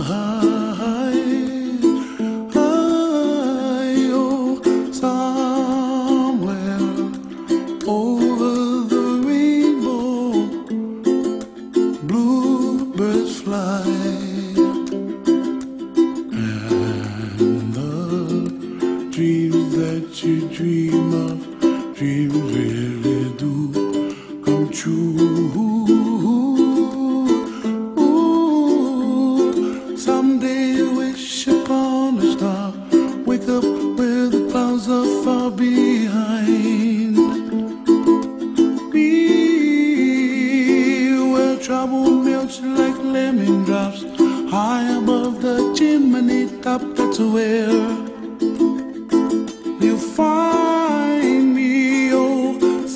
oh, somewhere over the rainbow, bluebirds fly, and the dreams that you dream of, dreams really do come true. Someday wish upon a star, wake up where the clouds are far behind me, where trouble melts like lemon drops, high above the chimney top. That's where you'll find me, oh,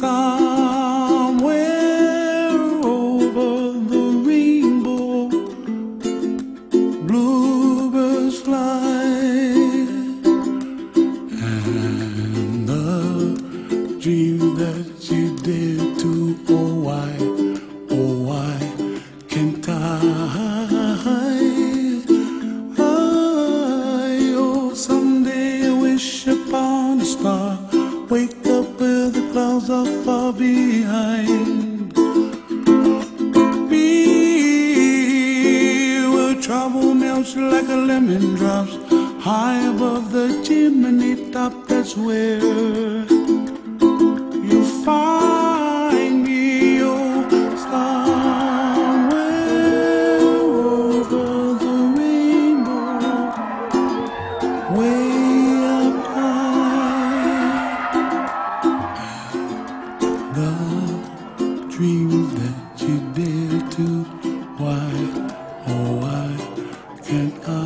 somewhere over the rainbow, bluebirds fly, and the dream that you dare to, oh why can't I? Oh, someday I wish upon a star, wake up where the clouds are far behind me, where trouble melts like a lemon drops, high above the chimney top. That's where you find me, oh, somewhere over the rainbow, way up high. The dreams that you dare to, why, oh why can't I?